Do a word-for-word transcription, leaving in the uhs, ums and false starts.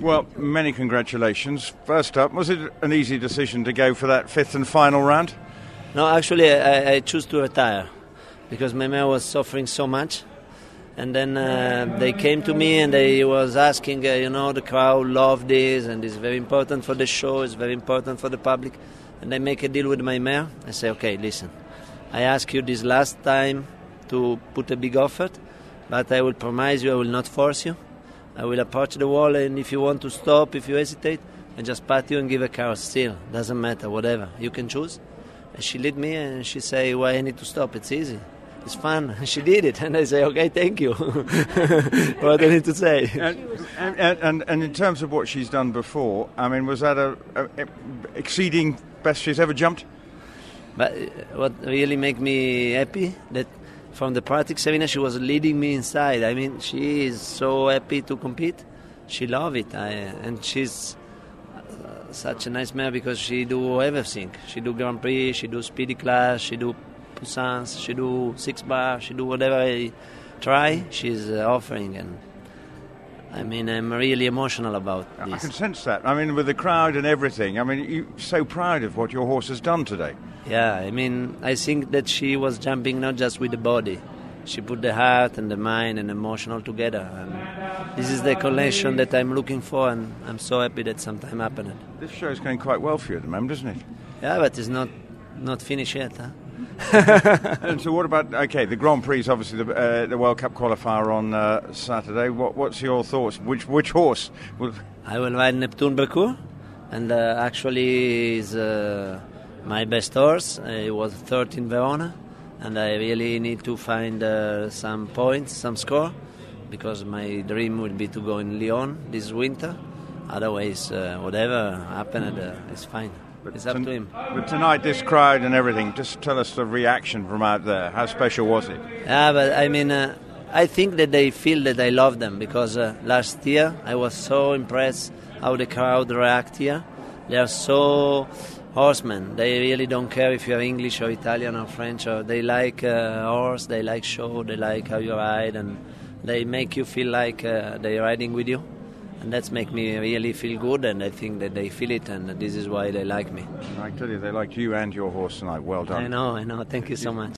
Well, many congratulations. First up, was it an easy decision to go for that fifth and final round? No, actually, I, I choose to retire because my mare was suffering so much. And then uh, they came to me and they was asking, uh, you know, the crowd love this and it's very important for the show, it's very important for the public. And I make a deal with my mare. I say, okay, listen, I ask you this last time to put a big offer, but I will promise you I will not force you. I will approach the wall, and if you want to stop, if you hesitate, I just pat you and give a card still. Doesn't matter, whatever. You can choose. And she lead me and she say, why I need to stop? It's easy. It's fun. And she did it. And I say, okay, thank you. What do I need to say? And, and, and, and in terms of what she's done before, I mean, was that a, a, a exceeding best she's ever jumped? But what really make me happy, that from the practice arena, she was leading me inside. I mean, she is so happy to compete. She love it. I, and she's uh, such a nice mare because she do everything. She do Grand Prix, she do Speedy Class, she do Poussins, she do Six Bar, she do whatever I try, she's uh, offering. And I mean, I'm really emotional about this. I can sense that. I mean, with the crowd and everything. I mean, you're so proud of what your horse has done today. Yeah, I mean, I think that she was jumping not just with the body. She put the heart and the mind and emotional together. And this is the connection that I'm looking for, and I'm so happy that sometime happened. This show is going quite well for you at the moment, isn't it? Yeah, but it's not not finished yet, huh? And so what about, okay, the Grand Prix is obviously the, uh, the World Cup qualifier on uh, Saturday. What, what's your thoughts? Which which horse? Will... I will ride Neptune Becours, and uh, actually is uh, my best horse. Uh, it was third in Verona, and I really need to find uh, some points, some score, because my dream would be to go in Lyon this winter. Otherwise, uh, whatever happened, uh, it's fine. But it's up to him. But tonight, this crowd and everything, just tell us the reaction from out there. How special was it? Yeah, but I mean, uh, I think that they feel that I love them because uh, last year I was so impressed how the crowd react here. They are so horsemen. They really don't care if you're English or Italian or French. Or they like uh, horse, they like show, they like how you ride, and they make you feel like uh, they're riding with you. And that's make me really feel good, and I think that they feel it, and this is why they like me. I tell you, they liked you and your horse tonight. Well done. I know, I know. Thank you so much.